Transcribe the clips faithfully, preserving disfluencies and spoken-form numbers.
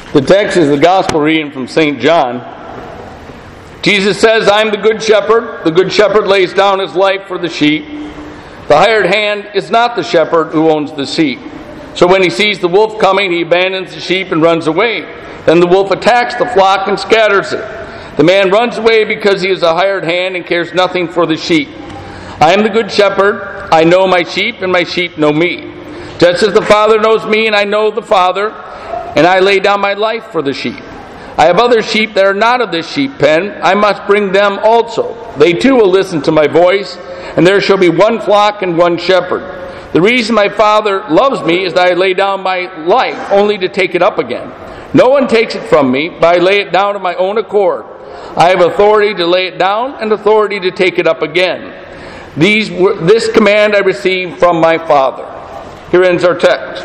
The text is the gospel reading from Saint John. Jesus says, "I am the good shepherd. The good shepherd lays down his life for the sheep. The hired hand is not the shepherd who owns the sheep. So when he sees the wolf coming, he abandons the sheep and runs away. Then the wolf attacks the flock and scatters it. The man runs away because he is a hired hand and cares nothing for the sheep. I am the good shepherd. I know my sheep, and my sheep know me. Just as the Father knows me, and I know the Father, and I lay down my life for the sheep. I have other sheep that are not of this sheep pen. I must bring them also. They too will listen to my voice, and there shall be one flock and one shepherd. The reason my Father loves me is that I lay down my life only to take it up again. No one takes it from me, but I lay it down of my own accord. I have authority to lay it down and authority to take it up again. These were, this command I received from my Father." Here ends our text.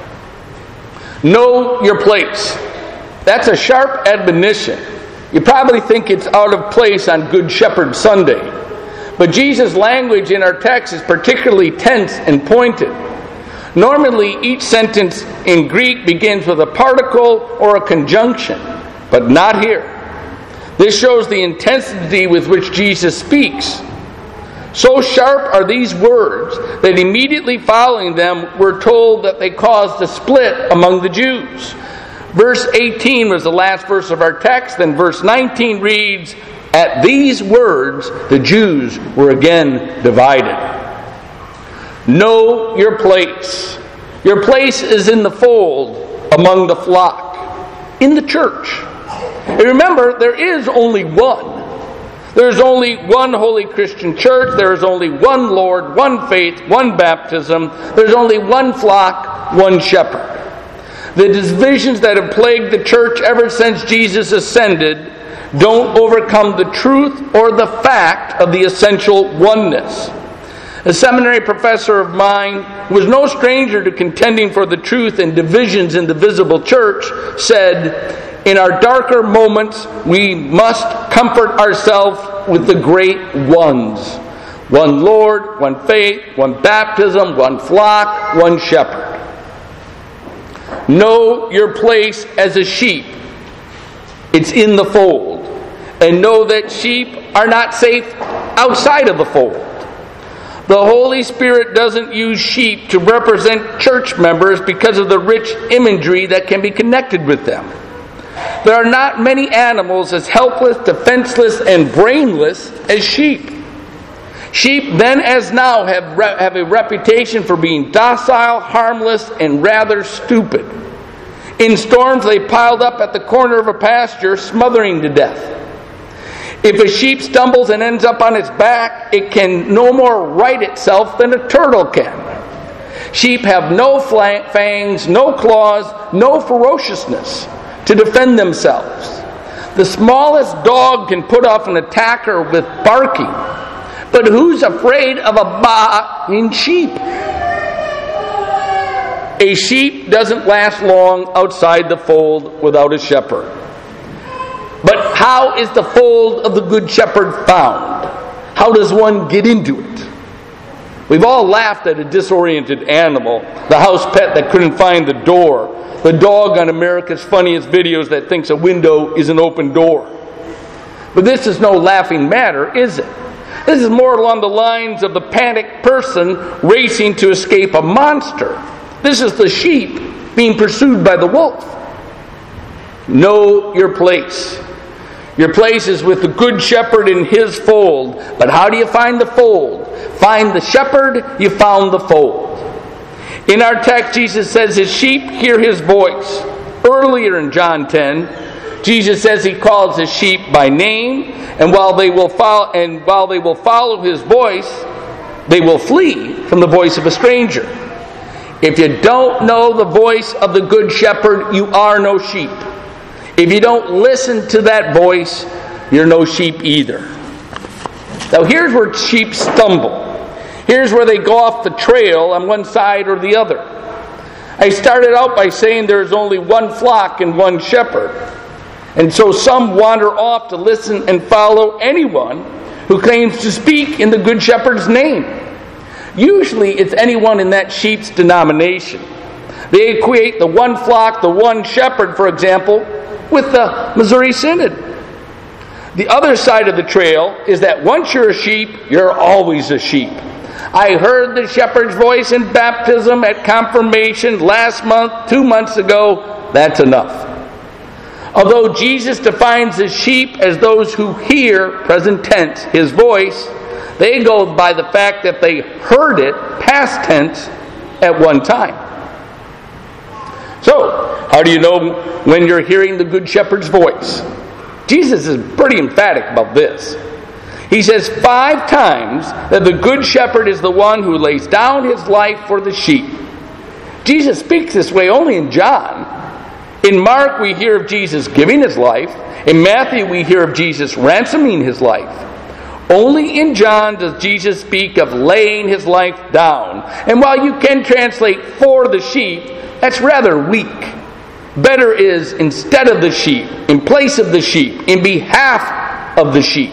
Know your place. That's a sharp admonition. You probably think it's out of place on Good Shepherd Sunday. But Jesus' language in our text is particularly tense and pointed. Normally, each sentence in Greek begins with a particle or a conjunction, but not here. This shows the intensity with which Jesus speaks. So sharp are these words that immediately following them, we're told that they caused a split among the Jews. Verse eighteen was the last verse of our text, and verse nineteen reads, "At these words, the Jews were again divided." Know your place. Your place is in the fold among the flock, in the church. And remember, there is only one. There is only one holy Christian church. There is only one Lord, one faith, one baptism. There's only one flock, one shepherd. The divisions that have plagued the church ever since Jesus ascended don't overcome the truth or the fact of the essential oneness. A seminary professor of mine, who was no stranger to contending for the truth and divisions in the visible church, said, "In our darker moments, we must comfort ourselves with the great ones. One Lord, one faith, one baptism, one flock, one shepherd." Know your place as a sheep. It's in the fold. And know that sheep are not safe outside of the fold. The Holy Spirit doesn't use sheep to represent church members because of the rich imagery that can be connected with them. There are not many animals as helpless, defenseless, and brainless as sheep. Sheep then as now have, re- have a reputation for being docile, harmless, and rather stupid. In storms, they piled up at the corner of a pasture, smothering to death. If a sheep stumbles and ends up on its back, it can no more right itself than a turtle can. Sheep have no fangs, no claws, no ferociousness to defend themselves. The smallest dog can put off an attacker with barking. But who's afraid of a baaing sheep? A sheep doesn't last long outside the fold without a shepherd. But how is the fold of the Good Shepherd found? How does one get into it? We've all laughed at a disoriented animal, the house pet that couldn't find the door, the dog on America's Funniest Videos that thinks a window is an open door. But this is no laughing matter, is it? This is more along the lines of the panicked person racing to escape a monster. This is the sheep being pursued by the wolf. Know your place. Your place is with the Good Shepherd in His fold. But how do you find the fold? Find the shepherd, you found the fold. In our text, Jesus says His sheep hear His voice. Earlier in John ten, Jesus says He calls His sheep by name, and while they will follow, and while they will follow His voice, they will flee from the voice of a stranger. If you don't know the voice of the Good Shepherd, you are no sheep. If you don't listen to that voice, you're no sheep either. Now here's where sheep stumble. Here's where they go off the trail on one side or the other. I started out by saying there's only one flock and one shepherd. And so some wander off to listen and follow anyone who claims to speak in the Good Shepherd's name. Usually it's anyone in that sheep's denomination. They equate the one flock, the one shepherd, for example, with the Missouri Synod. The other side of the trail is that once you're a sheep, you're always a sheep. I heard the shepherd's voice in baptism, at confirmation, last month, two months ago. That's enough. Although Jesus defines the sheep as those who hear, present tense, his voice, they go by the fact that they heard it, past tense, at one time. So, how do you know when you're hearing the Good Shepherd's voice? Jesus is pretty emphatic about this. He says five times that the Good Shepherd is the one who lays down his life for the sheep. Jesus speaks this way only in John. In Mark, we hear of Jesus giving his life. In Matthew, we hear of Jesus ransoming his life. Only in John does Jesus speak of laying his life down. And while you can translate for the sheep, that's rather weak. Better is instead of the sheep, in place of the sheep, in behalf of the sheep.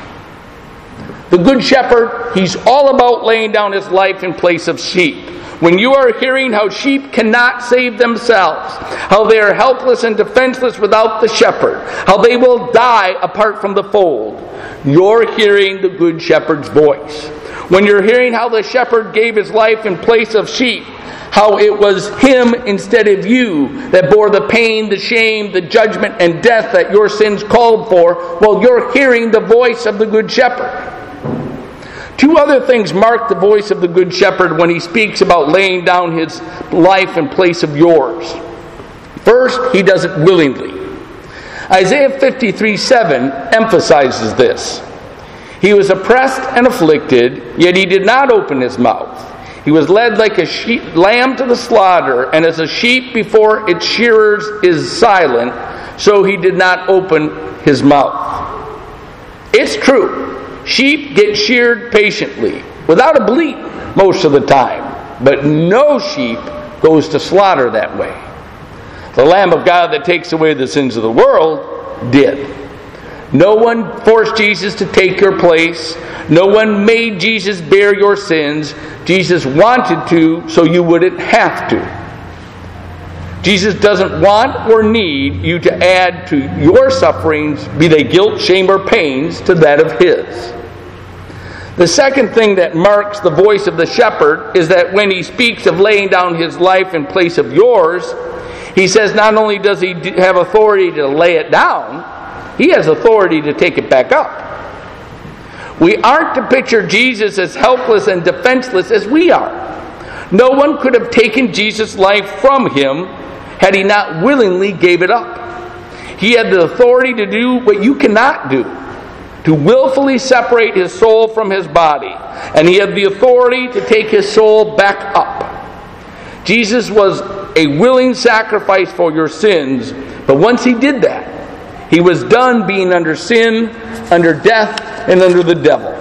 The Good Shepherd, he's all about laying down his life in place of sheep. When you are hearing how sheep cannot save themselves, how they are helpless and defenseless without the shepherd, how they will die apart from the fold, you're hearing the Good Shepherd's voice. When you're hearing how the shepherd gave his life in place of sheep, how it was him instead of you that bore the pain, the shame, the judgment, and death that your sins called for, well, you're hearing the voice of the Good Shepherd. Two other things mark the voice of the Good Shepherd when he speaks about laying down his life in place of yours. First, he does it willingly. Isaiah fifty-three seven emphasizes this. He was oppressed and afflicted, yet he did not open his mouth. He was led like a sheep, lamb to the slaughter, and as a sheep before its shearers is silent, so he did not open his mouth. It's true. Sheep get sheared patiently, without a bleat most of the time. But no sheep goes to slaughter that way. The Lamb of God that takes away the sins of the world did. No one forced Jesus to take your place. No one made Jesus bear your sins. Jesus wanted to, so you wouldn't have to. Jesus doesn't want or need you to add to your sufferings, be they guilt, shame, or pains, to that of his. The second thing that marks the voice of the shepherd is that when he speaks of laying down his life in place of yours, he says not only does he have authority to lay it down, he has authority to take it back up. We aren't to picture Jesus as helpless and defenseless as we are. No one could have taken Jesus' life from him had he not willingly gave it up. He had the authority to do what you cannot do, to willfully separate his soul from his body. And he had the authority to take his soul back up. Jesus was a willing sacrifice for your sins, but once he did that, he was done being under sin, under death, and under the devil.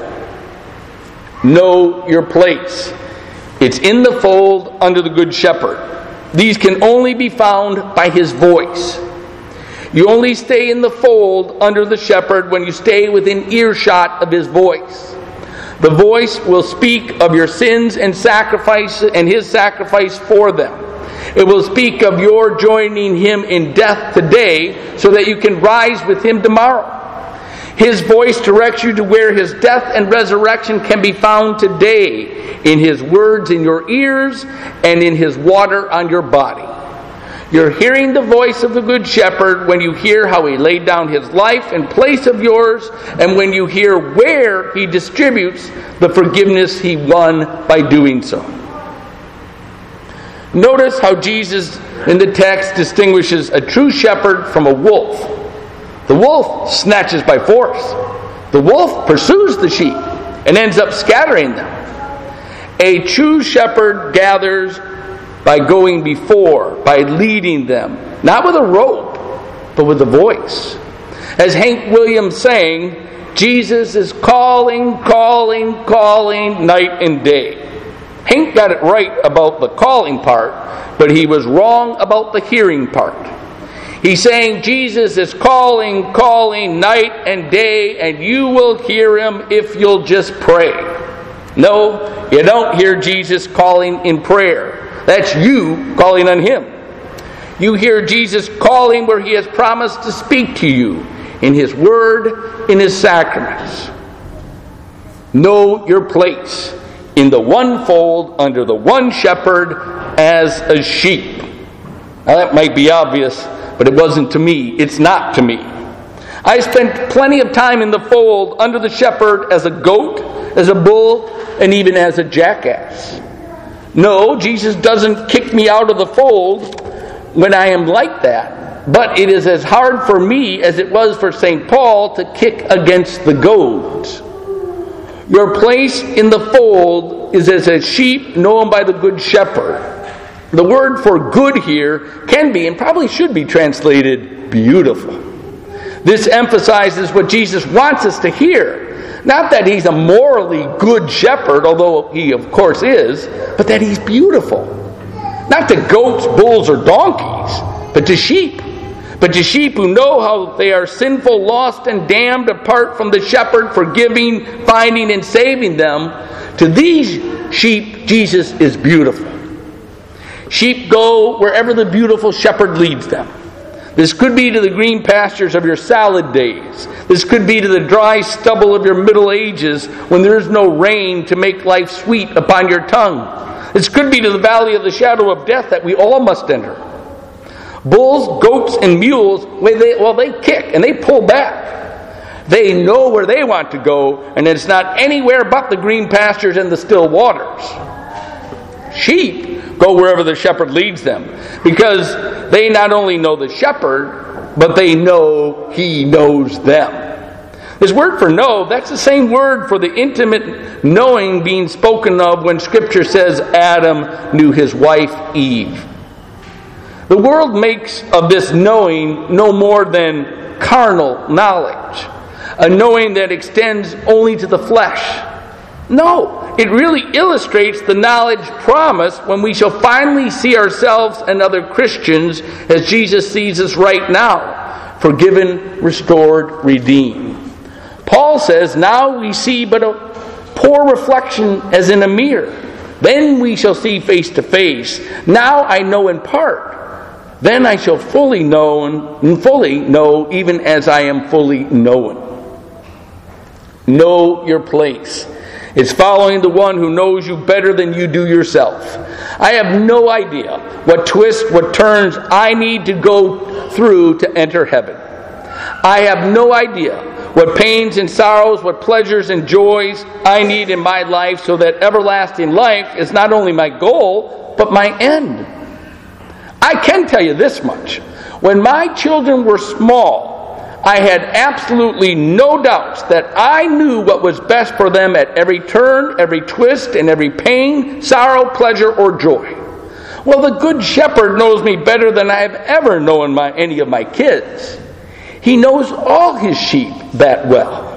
Know your place. It's in the fold under the Good Shepherd. These can only be found by his voice. You only stay in the fold under the shepherd when you stay within earshot of his voice. The voice will speak of your sins and sacrifice and his sacrifice for them. It will speak of your joining him in death today so that you can rise with him tomorrow. His voice directs you to where his death and resurrection can be found today, in his words in your ears and in his water on your body. You're hearing the voice of the Good Shepherd when you hear how he laid down his life in place of yours, and when you hear where he distributes the forgiveness he won by doing so. Notice how Jesus in the text distinguishes a true shepherd from a wolf. The wolf snatches by force. The wolf pursues the sheep and ends up scattering them. A true shepherd gathers by going before, by leading them, not with a rope, but with a voice. As Hank Williams sang, Jesus is calling, calling, calling night and day. Hank got it right about the calling part, but he was wrong about the hearing part. He's saying Jesus is calling, calling night and day, and you will hear him if you'll just pray. No, you don't hear Jesus calling in prayer. That's you calling on Him. You hear Jesus calling where He has promised to speak to you in His Word, in His sacraments. Know your place in the one fold under the one shepherd as a sheep. Now that might be obvious, but it wasn't to me. It's not to me. I spent plenty of time in the fold under the shepherd as a goat, as a bull, and even as a jackass. No, Jesus doesn't kick me out of the fold when I am like that. But it is as hard for me as it was for Saint Paul to kick against the goads. Your place in the fold is as a sheep known by the good shepherd. The word for good here can be and probably should be translated beautiful. This emphasizes what Jesus wants us to hear. Not that He's a morally good shepherd, although He of course is, but that He's beautiful. Not to goats, bulls, or donkeys, but to sheep. But to sheep who know how they are sinful, lost, and damned apart from the shepherd forgiving, finding, and saving them, to these sheep Jesus is beautiful. Sheep go wherever the beautiful shepherd leads them. This could be to the green pastures of your salad days. This could be to the dry stubble of your middle ages when there is no rain to make life sweet upon your tongue. This could be to the valley of the shadow of death that we all must enter. Bulls, goats, and mules, well they, well, they kick and they pull back. They know where they want to go, and it's not anywhere but the green pastures and the still waters. Sheep go wherever the shepherd leads them, because they not only know the shepherd, but they know He knows them. This word for know, that's the same word for the intimate knowing being spoken of when Scripture says Adam knew his wife Eve. The world makes of this knowing no more than carnal knowledge, a knowing that extends only to the flesh. No, it really illustrates the knowledge promised when we shall finally see ourselves and other Christians as Jesus sees us right now, forgiven, restored, redeemed. Paul says, now we see but a poor reflection as in a mirror. Then we shall see face to face. Now I know in part. Then I shall fully know, and fully know, even as I am fully known. Know your place. It's following the one who knows you better than you do yourself. I have no idea what twists, what turns I need to go through to enter heaven. I have no idea what pains and sorrows, what pleasures and joys I need in my life so that everlasting life is not only my goal, but my end. I can tell you this much. When my children were small, I had absolutely no doubts that I knew what was best for them at every turn, every twist, and every pain, sorrow, pleasure, or joy. Well, the Good Shepherd knows me better than I have ever known my, any of my kids. He knows all His sheep that well.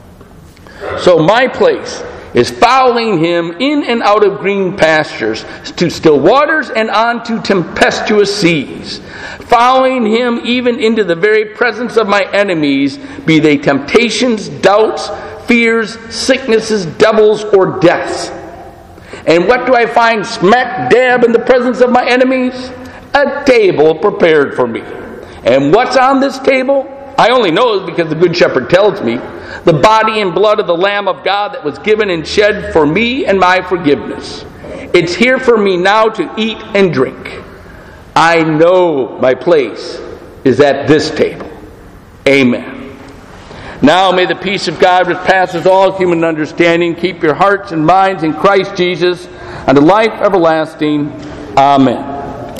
So my place is following Him in and out of green pastures, to still waters and on to tempestuous seas. Following Him even into the very presence of my enemies, be they temptations, doubts, fears, sicknesses, devils, or deaths. And what do I find smack dab in the presence of my enemies? A table prepared for me. And what's on this table? I only know it because the Good Shepherd tells me. The body and blood of the Lamb of God that was given and shed for me and my forgiveness. It's here for me now to eat and drink. I know my place is at this table. Amen. Now may the peace of God, which passes all human understanding, keep your hearts and minds in Christ Jesus unto life everlasting. Amen.